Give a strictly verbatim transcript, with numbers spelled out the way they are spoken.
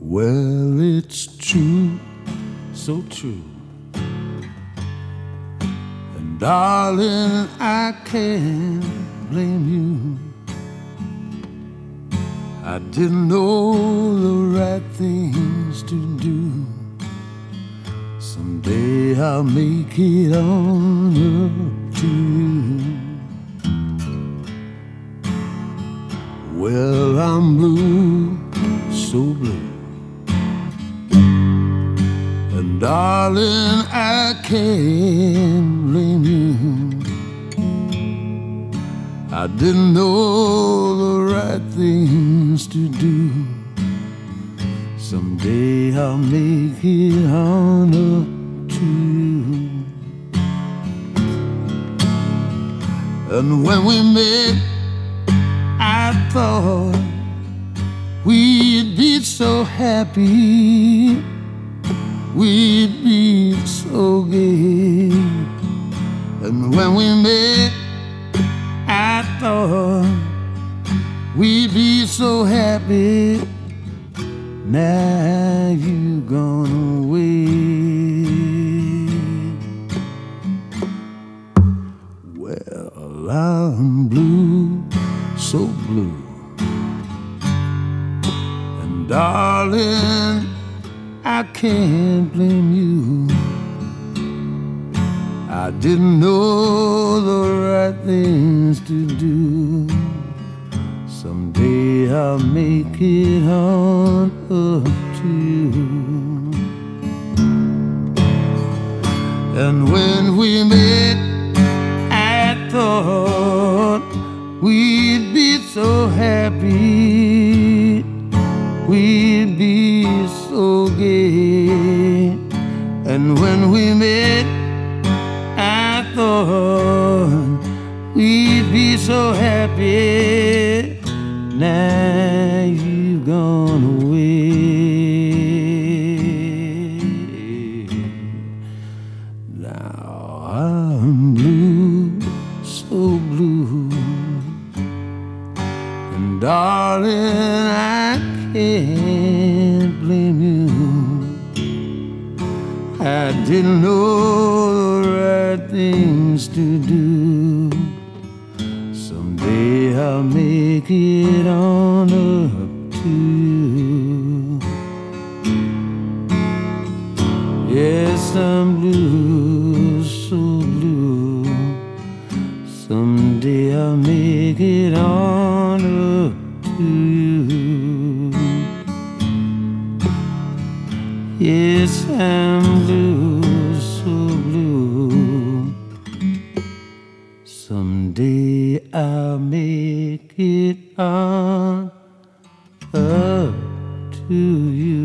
Well, it's true, so true. And darling, I can't blame you. I didn't know the right things to do. Someday I'll make it on up to you. Well, I'm blue, so blue. And darling, I can't blame you. I didn't know the right things to do. Someday I'll make it on up to you. And when we met, I thought we'd be so happy, we'd be so gay. And when we met, I thought we'd be so happy. Now you've gone away. Well, I'm blue, so blue. And darling, I can't blame you. I didn't know the right things to do. Someday I'll make it on up to you. And when we met, I thought we'd be so happy, we'd be so gay. And when we met, I thought we'd be so happy. Now you've gone away. Now I'm blue, so blue. And darling, I can't blame you. I didn't know the right things to do. Someday I'll make it on up to you. Yes, I'm blue, so blue. Someday I'll make it on up to you. Yes, I'm blue, so blue. Someday I'll make it on up to you.